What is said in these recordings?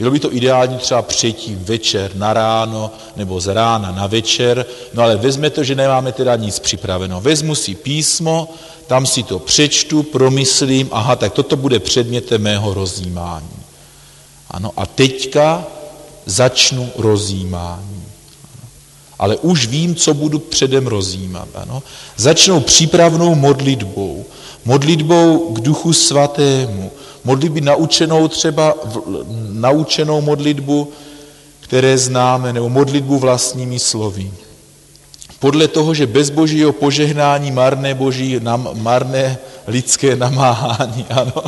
Bylo by to ideální třeba předtím večer na ráno nebo z rána na večer, no ale vezme to, že nemáme teda nic připraveno. Vezmu si písmo, tam si to přečtu, promyslím, aha, tak toto bude předmětem mého rozjímání. Ano, a teďka začnu rozjímání. Ale už vím, co budu předem rozjímat. Ano. Začnou přípravnou modlitbou. Modlitbou k Duchu Svatému. Modlitby naučenou modlitbu, které známe, nebo modlitbu vlastními slovy. Podle toho, že bez božího požehnání marné lidské namáhání. Ano.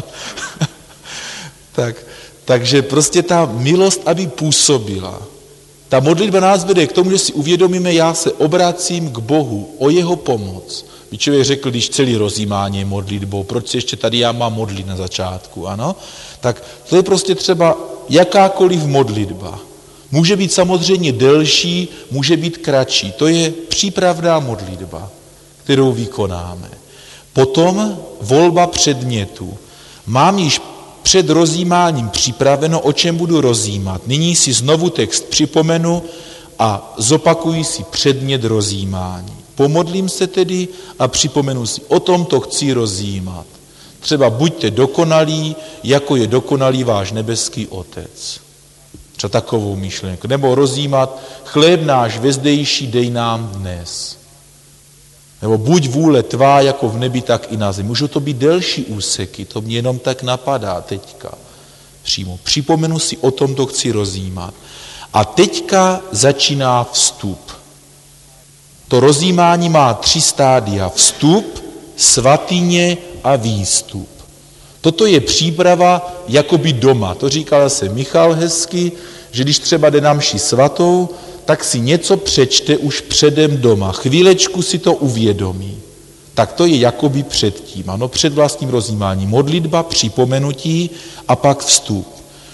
Takže prostě ta milost, aby působila. Ta modlitba nás vede k tomu, že si uvědomíme, já se obracím k Bohu o jeho pomoc. By člověk řekl, když celý rozjímání je modlitbou, proč se ještě tady já mám modlit na začátku, ano? Tak to je prostě třeba jakákoliv modlitba. Může být samozřejmě delší, může být kratší. To je přípravná modlitba, kterou vykonáme. Potom volba předmětu. Mám již před rozjímáním připraveno, o čem budu rozjímat. Nyní si znovu text připomenu a zopakuji si předmět rozjímání. Pomodlím se tedy a připomenu si, o tom to chci rozjímat. Třeba buďte dokonalí, jako je dokonalý váš nebeský Otec. Třeba takovou myšlenku. Nebo rozjímat, chléb náš vezdejší dej nám dnes. Nebo buď vůle tvá, jako v nebi, tak i na zemi. Můžou to být delší úseky, to mě jenom tak napadá teďka. Přímo. Připomenu si, o tom to chci rozjímat. A teďka začíná vstup. To rozjímání má 3 stádia. Vstup, svatyně a výstup. Toto je příprava jakoby doma. To říkal zase Michal hezky, že když třeba jde na mši svatou, tak si něco přečte už předem doma. Chvílečku si to uvědomí. Tak to je jakoby předtím. Ano, před vlastním rozjímáním. Modlitba, připomenutí a pak vstup.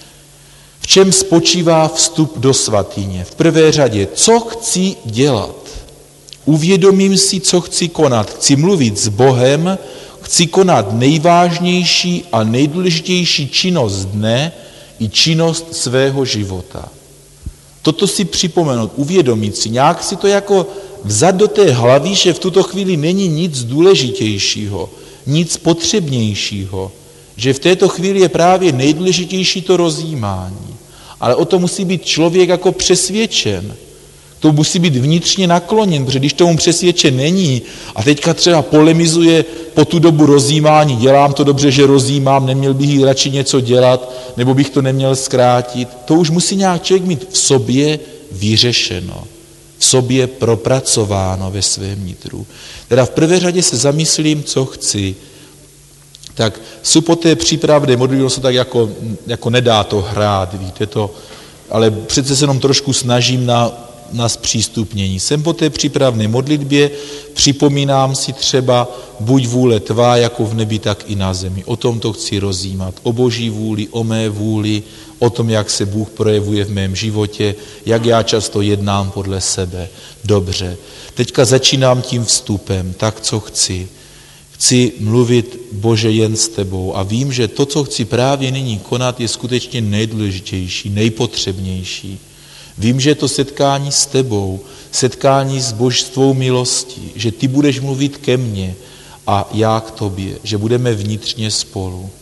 V čem spočívá vstup do svatyně? V prvé řadě, co chci dělat? Uvědomím si, co chci konat. Chci mluvit s Bohem, chci konat nejvážnější a nejdůležitější činnost dne i činnost svého života. Toto si připomenout, uvědomit si, nějak si to jako vzat do té hlavy, že v tuto chvíli není nic důležitějšího, nic potřebnějšího, že v této chvíli je právě nejdůležitější to rozjímání. Ale o to musí být člověk jako přesvědčen. To musí být vnitřně nakloněn, protože když tomu přesvědčen není a teďka třeba polemizuje po tu dobu rozjímání, dělám to dobře, že rozjímám, neměl bych radši něco dělat, nebo bych to neměl zkrátit, to už musí nějak člověk mít v sobě vyřešeno, v sobě propracováno ve svém nitru. Teda v prvé řadě se zamyslím, co chci. Tak jsou po té přípravné modlitbě se tak jako nedá to hrát, víte to, ale přece se jenom trošku snažím na zpřístupnění. Jsem po té přípravné modlitbě, připomínám si třeba buď vůle tvá, jako v nebi, tak i na zemi. O tom to chci rozjímat. O boží vůli, o mé vůli, o tom, jak se Bůh projevuje v mém životě, jak já často jednám podle sebe. Dobře. Teďka začínám tím vstupem. Tak, co chci? Chci mluvit, Bože, jen s tebou a vím, že to, co chci právě nyní konat, je skutečně nejdůležitější, nejpotřebnější. Vím, že je to setkání s tebou, setkání s tvou milostí, že ty budeš mluvit ke mně a já k tobě, že budeme vnitřně spolu.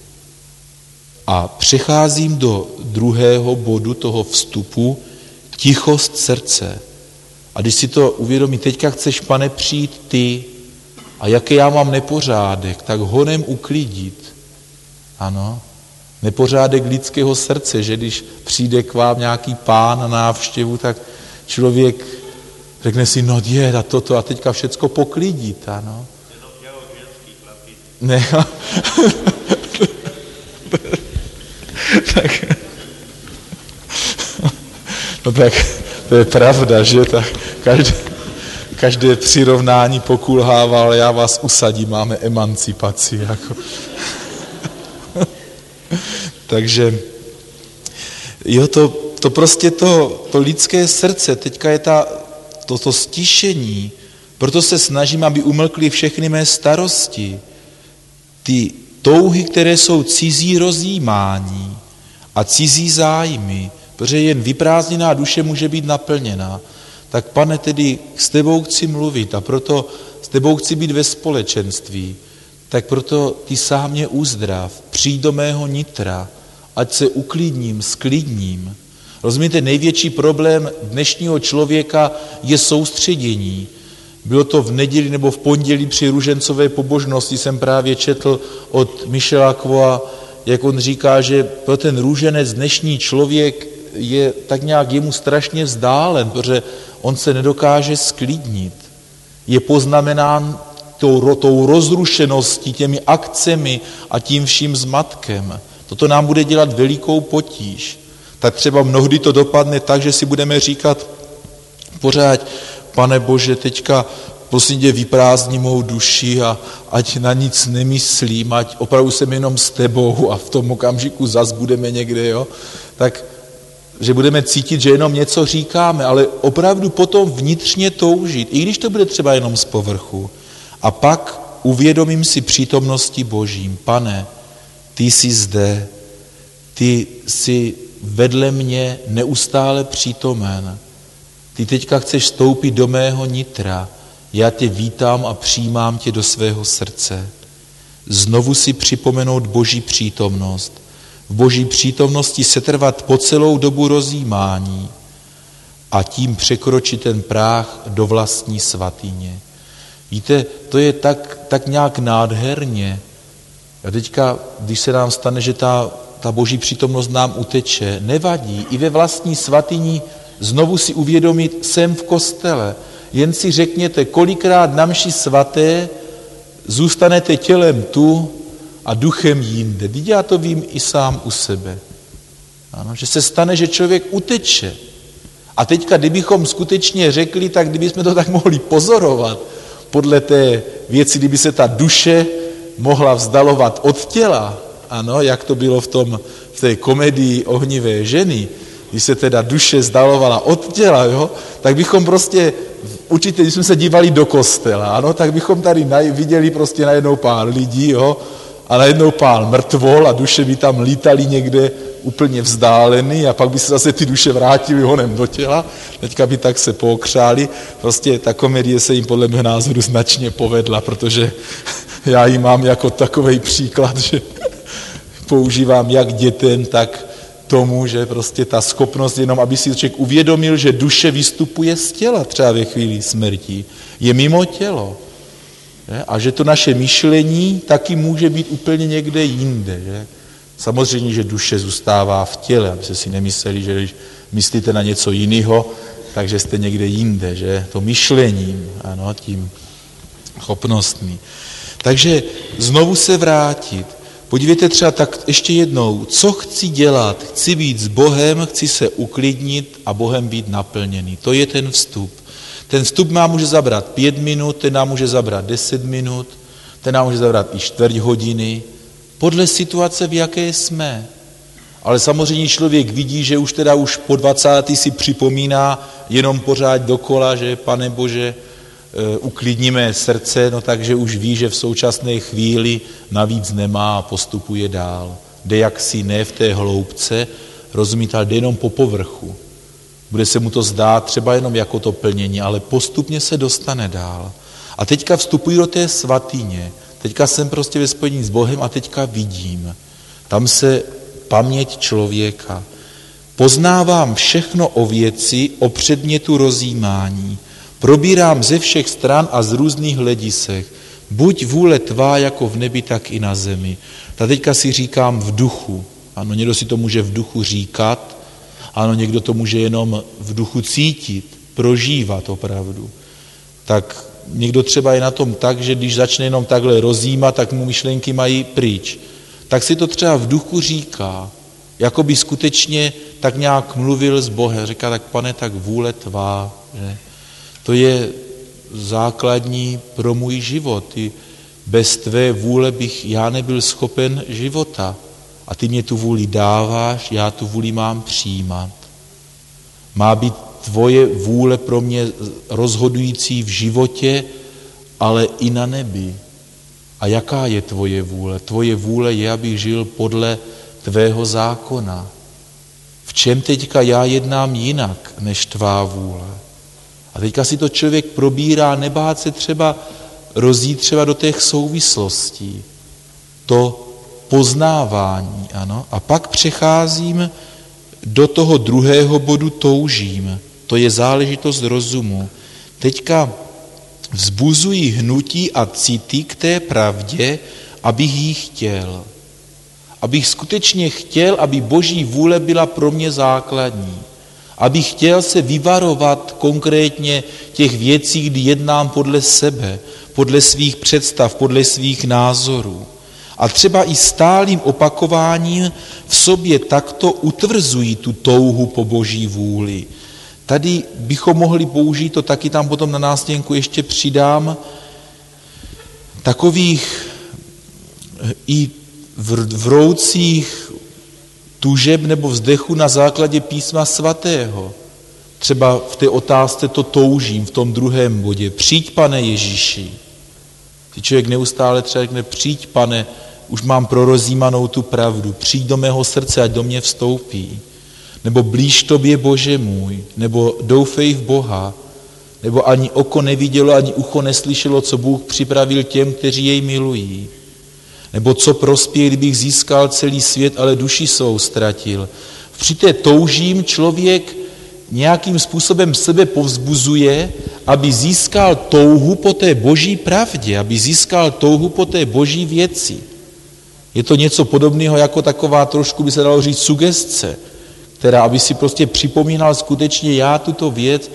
A přecházím do druhého bodu toho vstupu, tichost srdce. A když si to uvědomí, teďka chceš, Pane, přijít ty a jaký já mám nepořádek, tak honem uklidit. Ano. Nepořádek lidského srdce, že když přijde k vám nějaký pán na návštěvu, tak člověk řekne si, no je, a toto a teďka všecko poklidit, ano. Ne, tak to je pravda, že tak každé přirovnání pokulhává, ale já vás usadím, máme emancipaci, jako. Takže jo, to prostě to lidské srdce, teďka je toto stišení, proto se snažím, aby umlkly všechny mé starosti, ty touhy, které jsou cizí rozjímání a cizí zájmy, protože jen vyprázdněná duše může být naplněná. Tak Pane, tedy s tebou chci mluvit a proto s tebou chci být ve společenství, tak proto ty sám mě uzdrav, přijď do mého nitra, ať se uklidním, sklidním. Rozumíte, největší problém dnešního člověka je soustředění. Bylo to v neděli nebo v pondělí při ružencové pobožnosti, jsem právě četl od Michela Quoa, jak on říká, že pro ten růženec dnešní člověk je tak nějak jemu strašně vzdálen, protože on se nedokáže sklidnit. Je poznamenán tou rozrušeností, těmi akcemi a tím vším zmatkem. Toto nám bude dělat velikou potíž. Tak třeba mnohdy to dopadne tak, že si budeme říkat pořád, Pane Bože, teďka prosím tě vyprázdni mou duši a ať na nic nemyslím, ať opravdu jsem jenom s tebou a v tom okamžiku zas budeme někde, jo? Tak, že budeme cítit, že jenom něco říkáme, ale opravdu potom vnitřně toužit, i když to bude třeba jenom z povrchu. A pak uvědomím si přítomnosti Božím. Pane, ty jsi zde, ty jsi vedle mě neustále přítomen. Ty teďka chceš vstoupit do mého nitra. Já tě vítám a přijímám tě do svého srdce. Znovu si připomenout Boží přítomnost. V Boží přítomnosti setrvat po celou dobu rozjímání a tím překročit ten práh do vlastní svatyně. Víte, to je tak nějak nádherně. A teďka, když se nám stane, že ta Boží přítomnost nám uteče, nevadí. I ve vlastní svatyni znovu si uvědomit, jsem v kostele. Jen si řekněte, kolikrát na mši svaté zůstanete tělem tu a duchem jinde. Vždyť já to vím i sám u sebe. Ano, že se stane, že člověk uteče. A teďka, kdybychom skutečně řekli, tak kdybychom to tak mohli pozorovat, podle té věci, kdyby se ta duše mohla vzdalovat od těla, ano, jak to bylo v té komedii Ohnivé ženy, když se teda duše vzdalovala od těla, jo, tak bychom prostě, určitě, když jsme se dívali do kostela, ano, tak bychom tady viděli prostě najednou pár lidí, jo, a najednou pár mrtvol a duše by tam lítali někde úplně vzdálený a pak by se zase ty duše vrátily honem do těla, teďka by tak se pookřáli. Prostě ta komedie se jim podle mého názoru značně povedla, protože já ji mám jako takovej příklad, že používám jak dětem, tak tomu, že prostě ta schopnost jenom, aby si člověk uvědomil, že duše vystupuje z těla třeba ve chvíli smrti, je mimo tělo. A že to naše myšlení taky může být úplně někde jinde. Že? Samozřejmě, že duše zůstává v těle, abyste si nemysleli, že když myslíte na něco jiného, takže jste někde jinde, že to myšlením, ano, tím schopnostmi. Takže znovu se vrátit. Podívejte třeba tak ještě jednou, co chci dělat? Chci být s Bohem, chci se uklidnit a Bohem být naplněný. To je ten vstup. Ten vstup nám může zabrat 5 minut, ten nám může zabrat 10 minut, ten nám může zabrat i 4 hodiny, podle situace, v jaké jsme. Ale samozřejmě člověk vidí, že už po 20. si připomíná jenom pořád dokola, že Pane Bože, uklidníme srdce, no takže už ví, že v současné chvíli navíc nemá a postupuje dál. Jde jaksi ne v té hloubce, rozumíte, ale jde jenom po povrchu. Bude se mu to zdát třeba jenom jako to plnění, ale postupně se dostane dál. A teďka vstupuji do té svatyně, teďka jsem prostě ve spojení s Bohem a teďka vidím. Tam se paměť člověka. Poznávám všechno o věci, o předmětu rozjímání. Probírám ze všech stran a z různých hledisek. Buď vůle tvá jako v nebi, tak i na zemi. A teďka si říkám v duchu. Ano, někdo si to může v duchu říkat, ano, někdo to může jenom v duchu cítit, prožívat opravdu. Tak někdo třeba je na tom tak, že když začne jenom takhle rozjímat, tak mu myšlenky mají pryč. Tak si to třeba v duchu říká, jako by skutečně tak nějak mluvil s Bohem. Říká, tak Pane, tak vůle tvá. Že? To je základní pro můj život. Bez tvé vůle bych já nebyl schopen života. A ty mě tu vůli dáváš, já tu vůli mám přijímat. Má být tvoje vůle pro mě rozhodující v životě, ale i na nebi. A jaká je tvoje vůle? Tvoje vůle je, abych žil podle tvého zákona. v čem teďka já jednám jinak než tvá vůle. A teďka si to člověk probírá, nebát se třeba rozjít třeba do těch souvislostí, to poznávání, ano. A pak přecházím do toho druhého bodu toužím. To je záležitost rozumu. Teďka vzbuzují hnutí a city k té pravdě, abych ji chtěl. Abych skutečně chtěl, aby Boží vůle byla pro mě základní. Abych chtěl se vyvarovat konkrétně těch věcí, kdy jednám podle sebe, podle svých představ, podle svých názorů. A třeba i stálým opakováním v sobě takto utvrzují tu touhu po Boží vůli. Tady bychom mohli použít, to taky tam potom na nástěnku ještě přidám, takových i vroucích tužeb nebo vzdechu na základě písma svatého. Třeba v té otázce to toužím, v tom druhém bodě. Přijď, Pane Ježíši. Když člověk neustále třeba řekne, přijď, Pane, už mám prorozímanou tu pravdu, přijď do mého srdce, ať do mě vstoupí. Nebo blíž tobě, Bože můj, nebo doufej v Boha, nebo ani oko nevidělo, ani ucho neslyšelo, co Bůh připravil těm, kteří jej milují. Nebo co prospěje, kdybych získal celý svět, ale duši svou ztratil. Při té toužím člověk nějakým způsobem sebe povzbuzuje, aby získal touhu po té Boží pravdě, aby získal touhu po té Boží věci. Je to něco podobného jako taková trošku, by se dalo říct, sugestce, která, aby si prostě připomínal skutečně já tuto věc,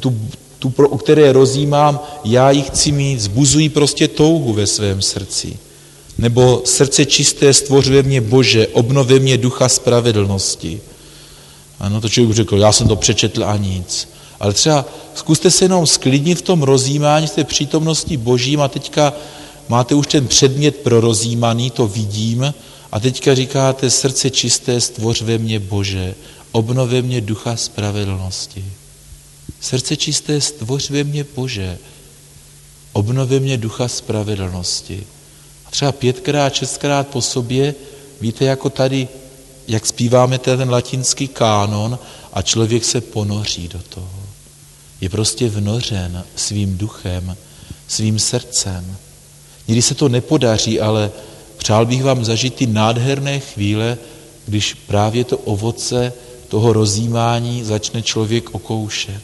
o které rozjímám, já ji chci mít, vzbuzují prostě touhu ve svém srdci. Nebo srdce čisté stvoř ve mně, Bože, obnov ve mně ducha spravedlnosti. Ano, to člověk řekl, já jsem to přečetl a nic. Ale třeba zkuste se jenom sklidnit v tom rozjímání z té přítomnosti Božím a teďka máte už ten předmět prorozímaný, to vidím, a teďka říkáte, srdce čisté stvoř ve mně, Bože, obnov ve mně ducha spravedlnosti. Srdce čisté stvoř ve mně, Bože, obnov ve mně ducha spravedlnosti. A třeba 5krát, 6krát po sobě, víte, jako tady, jak zpíváme ten latinský kánon a člověk se ponoří do toho. Je prostě vnořen svým duchem, svým srdcem. Někdy se to nepodaří, ale přál bych vám zažít ty nádherné chvíle, když právě to ovoce toho rozjímání začne člověk okoušet.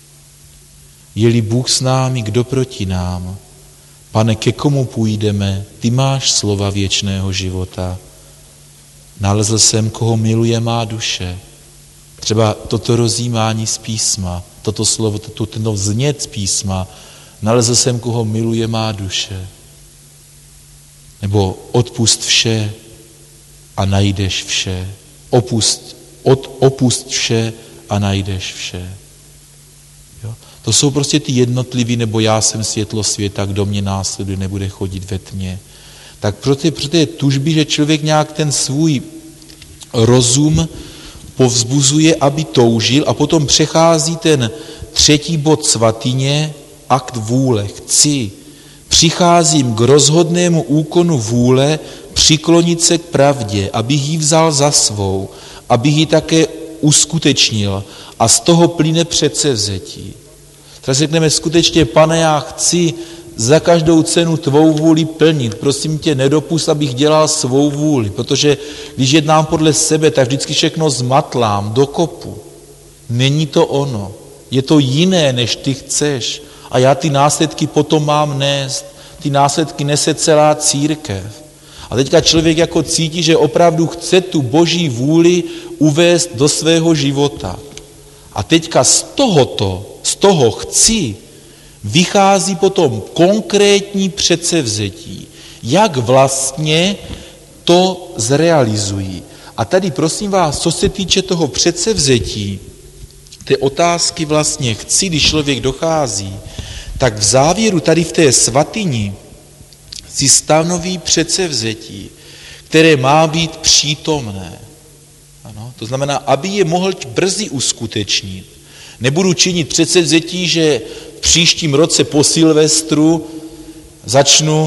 Je-li Bůh s námi, kdo proti nám? Pane, ke komu půjdeme? Ty máš slova věčného života. Nalezl jsem, koho miluje má duše. Třeba toto rozjímání z písma, toto slovo, tento vznět z písma, nalezl jsem, koho miluje má duše. Nebo odpust vše a najdeš vše. Opust vše a najdeš vše. Jo? To jsou prostě ty jednotlivý, nebo já jsem světlo světa, kdo mě následuje, nebude chodit ve tmě. Tak pro té tužby, že člověk nějak ten svůj rozum povzbuzuje, aby toužil, a potom přechází ten třetí bod svatyně, akt vůle, chci. Přicházím k rozhodnému úkonu vůle přiklonit se k pravdě, abych ji vzal za svou, abych ji také uskutečnil, a z toho plyne předsevzetí. Tak řekneme skutečně, Pane, já chci za každou cenu tvou vůli plnit. Prosím tě, nedopust, abych dělal svou vůli, protože když jednám podle sebe, tak vždycky všechno zmatlám, dokopu. Není to ono. Je to jiné, než ty chceš. A já ty následky potom mám nést. Ty následky nese celá církev. A teďka člověk jako cítí, že opravdu chce tu Boží vůli uvést do svého života. A teďka z toho chci, vychází potom konkrétní předsevzetí, jak vlastně to zrealizují. A tady prosím vás, co se týče toho předsevzetí, té otázky vlastně chci, když člověk dochází, tak v závěru tady v té svatyni si stanoví předsevzetí, které má být přítomné. Ano, to znamená, aby je mohl brzy uskutečnit. Nebudu činit předsevzetí, že v příštím roce po Silvestru začnu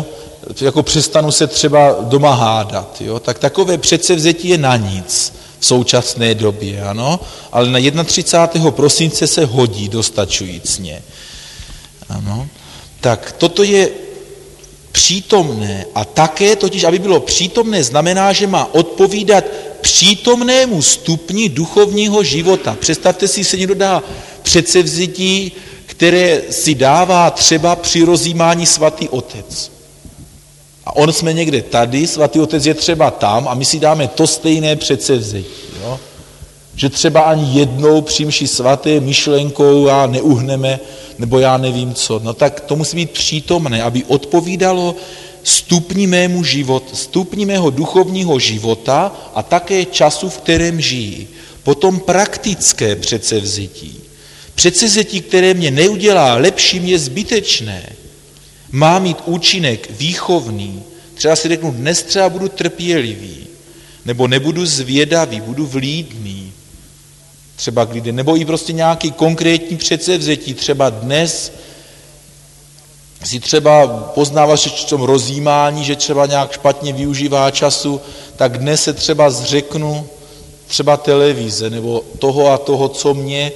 jako přestanu se třeba doma hádat, jo? Tak takové předsevzetí je na nic v současné době, ano? Ale na 31. prosince se hodí dostačujícně. Ano? Tak toto je přítomné a také totiž, aby bylo přítomné, znamená, že má odpovídat přítomnému stupni duchovního života. Představte si, se někdo dá předsevzetí, které si dává třeba při rozjímání svatý otec. A on jsme někde tady, svatý otec je třeba tam a my si dáme to stejné předsevzetí. Jo? Že třeba ani jednou při mši svaté myšlenkou a neuhneme, nebo já nevím co. No tak to musí být přítomné, aby odpovídalo stupni mému života, stupni mého duchovního života a také času, v kterém žijí. Potom praktické předsevzetí. Předsevzetí, které mě neudělá lepším, je zbytečné. Má mít účinek výchovný. Třeba si řeknu, dnes třeba budu trpělivý, nebo nebudu zvědavý, budu vlídný. Třeba k lidem, nebo i prostě nějaký konkrétní předsevzetí, třeba dnes si třeba poznáváš v tom rozjímání, že třeba nějak špatně využívá času, tak dnes se třeba zřeknu třeba televize, nebo toho a toho, co mě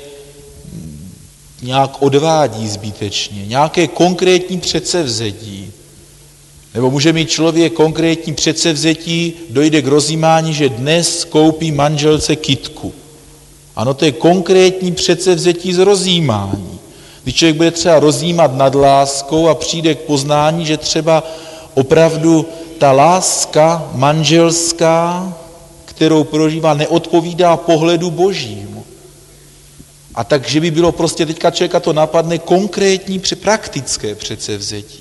nějak odvádí zbytečně. Nějaké konkrétní předsevzetí. Nebo může mít člověk konkrétní předsevzetí, dojde k rozjímání, že dnes koupí manželce kytku. Ano, to je konkrétní předsevzetí z rozjímání. Když člověk bude třeba rozjímat nad láskou a přijde k poznání, že třeba opravdu ta láska manželská, kterou prožívá, neodpovídá pohledu božímu. A takže by bylo prostě teďka člověka to napadne konkrétní praktické předsevzetí.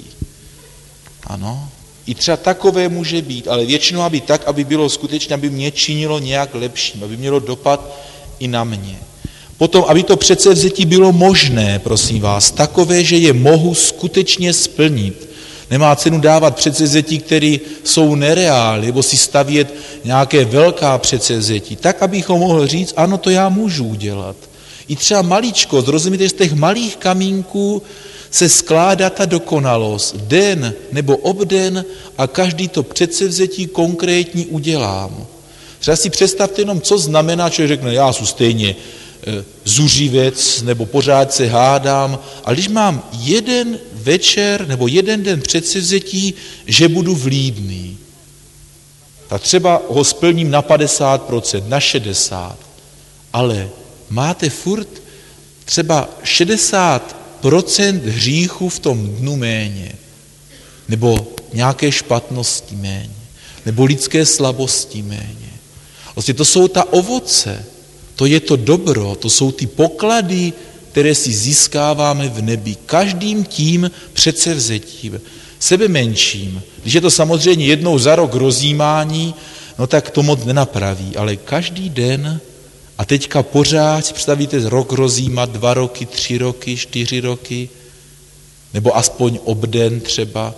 Ano, i třeba takové může být, ale většinou aby tak, aby bylo skutečně, aby mě činilo nějak lepším, aby mělo dopad i na mě. Potom, aby to předsevzetí bylo možné, prosím vás, takové, že je mohu skutečně splnit. Nemá cenu dávat předsevzetí, které jsou nereální, nebo si stavět nějaké velká předsevzetí. Tak, abychom mohli říct, ano, to já můžu udělat. I třeba maličkost, rozumíte, že z těch malých kamínků se skládá ta dokonalost. Den nebo obden a každý to předsevzetí konkrétní udělám. Třeba si představte jenom, co znamená, člověk řekne, já jsem stejně zuřivec, nebo pořád se hádám, ale když mám jeden večer nebo jeden den předsevzetí, že budu vlídný, tak třeba ho splním na 50%, na 60%, ale máte furt třeba 60% hříchu v tom dnu méně, nebo nějaké špatnosti méně, nebo lidské slabosti méně. Vlastně to jsou ta ovoce, to je to dobro, to jsou ty poklady, které si získáváme v nebi. Každým tím předsevzetím, sebe menším. Když je to samozřejmě jednou za rok rozjímání, no tak to moc nenapraví, ale každý den a teďka pořád si představíte rok rozjímat, 2 roky, 3 roky, 4 roky, nebo aspoň obden třeba.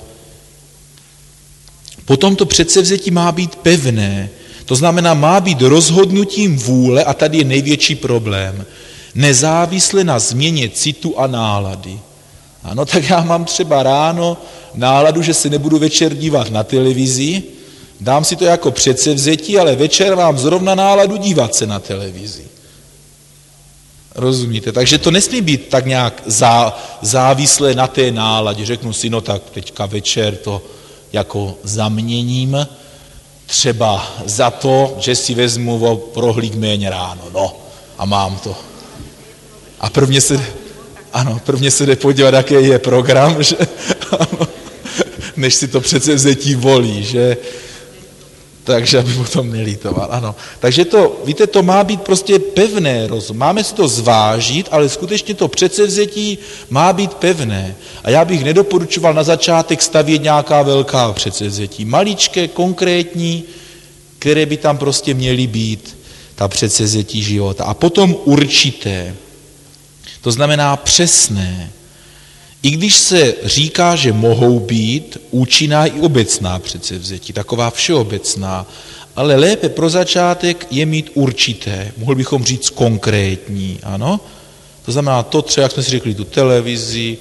Potom to předsevzetí má být pevné, to znamená, má být rozhodnutím vůle, a tady je největší problém, nezávisle na změně citu a nálady. Ano, tak já mám třeba ráno náladu, že se nebudu večer dívat na televizi, dám si to jako předsevzetí, ale večer mám zrovna náladu dívat se na televizi. Rozumíte? Takže to nesmí být tak nějak závislé na té náladě. Řeknu si, no tak teďka večer to jako zaměním, třeba za to, že si vezmu o prohlík méně ráno, no, a mám to. A prvně se jde podívat, jaký je program, že, ano, než si to předsevzetí volí, že, takže aby potom nelítoval, ano. Takže to, víte, to má být prostě pevné rozum. Máme si to zvážit, ale skutečně to předsevzetí má být pevné. A já bych nedoporučoval na začátek stavět nějaká velká předsevzetí. Maličké, konkrétní, které by tam prostě měly být, ta předsevzetí života. A potom určité, to znamená přesné. I když se říká, že mohou být účinná i obecná předsevzetí, taková všeobecná, ale lépe pro začátek je mít určité, mohl bychom říct konkrétní, ano? To znamená to třeba, jak jsme si řekli, tu televizi,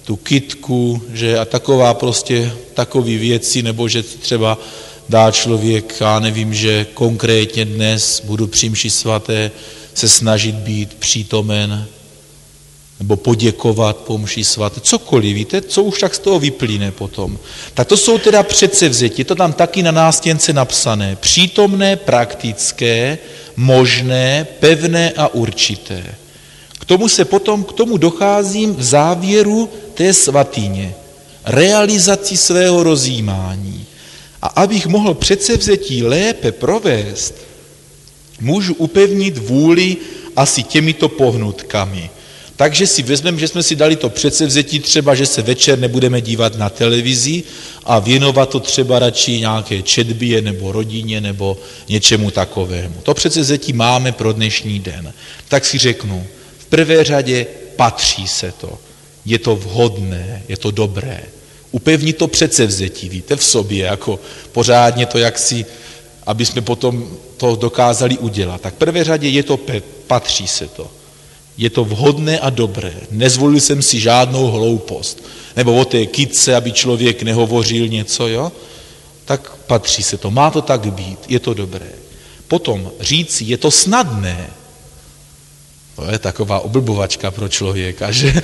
tu kytku, že a takový věci, nebo že třeba dá člověk, já nevím, že konkrétně dnes budu při mši svaté se snažit být přítomen, nebo poděkovat po mši svaté, cokoliv, víte, co už tak z toho vyplyne potom. Tak to jsou teda předsevzetí, je to tam taky na nástěnce napsané. Přítomné, praktické, možné, pevné a určité. K tomu docházím v závěru té svatyně. Realizaci svého rozjímání. A abych mohl předsevzetí lépe provést, můžu upevnit vůli asi těmito pohnutkami. Takže si vezmeme, že jsme si dali to předsevzetí třeba, že se večer nebudeme dívat na televizi a věnovat to třeba radši nějaké četbě nebo rodině nebo něčemu takovému. To předsevzetí máme pro dnešní den. Tak si řeknu, v prvé řadě patří se to. Je to vhodné, je to dobré. Upevnit to předsevzetí, víte, v sobě, jako pořádně to jaksi, aby jsme potom to dokázali udělat. Tak v prvé řadě je to patří se to. Je to vhodné a dobré. Nezvolil jsem si žádnou hloupost. Nebo o té kytce, aby člověk nehovořil něco, jo? Tak patří se to. Má to tak být. Je to dobré. Potom říci, je to snadné. To je taková oblbovačka pro člověka, že?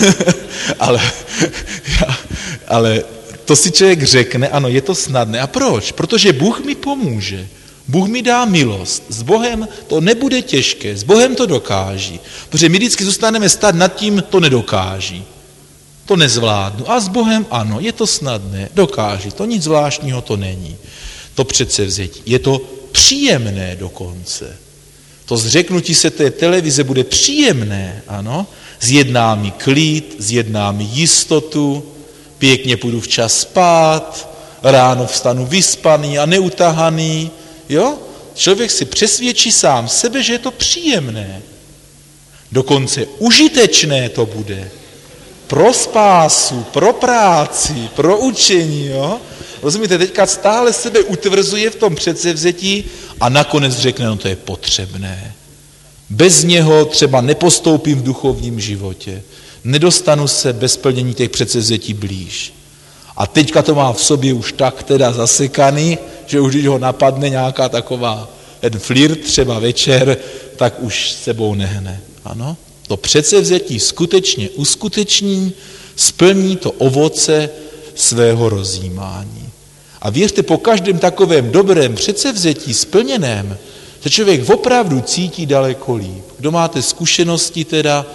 ale to si člověk řekne, ano, je to snadné. A proč? Protože Bůh mi pomůže. Bůh mi dá milost. S Bohem to nebude těžké, s Bohem to dokáží. Protože my vždycky zůstaneme stát nad tím, to nedokáží. To nezvládnu. A s Bohem ano, je to snadné, dokáží. To nic zvláštního to není. To předsevzetí. Je to příjemné dokonce. To zřeknutí se té televize bude příjemné, ano. Zjedná mi klid, zjedná mi jistotu, pěkně půjdu včas spát, ráno vstanu vyspaný a neutahaný, jo? Člověk si přesvědčí sám sebe, že je to příjemné. Dokonce užitečné to bude. Pro spásu, pro práci, pro učení, jo? Rozumíte, teďka stále sebe utvrzuje v tom předsevzetí a nakonec řekne, no to je potřebné. Bez něho třeba nepostoupím v duchovním životě. Nedostanu se bez plnění těch předsevzetí blíž. A teďka to má v sobě už tak teda zasekaný, že už když ho napadne nějaká taková ten flirt třeba večer, tak už sebou nehne. Ano? To předsevzetí skutečně uskuteční, splní to ovoce svého rozjímání. A věřte, po každém takovém dobrém předsevzetí splněném, se člověk opravdu cítí daleko líp. Kdo máte zkušenosti teda,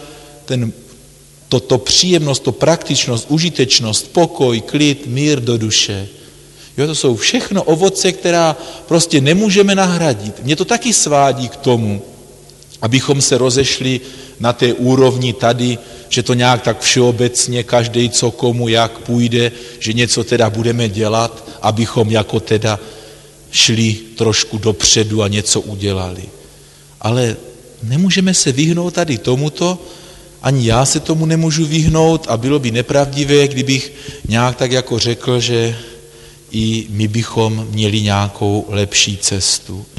to příjemnost, to praktičnost, užitečnost, pokoj, klid, mír do duše. Jo, to jsou všechno ovoce, která prostě nemůžeme nahradit. Mě to taky svádí k tomu, abychom se rozešli na té úrovni tady, že to nějak tak všeobecně, každej co komu jak půjde, že něco teda budeme dělat, abychom jako teda šli trošku dopředu a něco udělali. Ale nemůžeme se vyhnout tady tomuto, ani já se tomu nemůžu vyhnout a bylo by nepravdivé, kdybych nějak tak jako řekl, že i my bychom měli nějakou lepší cestu.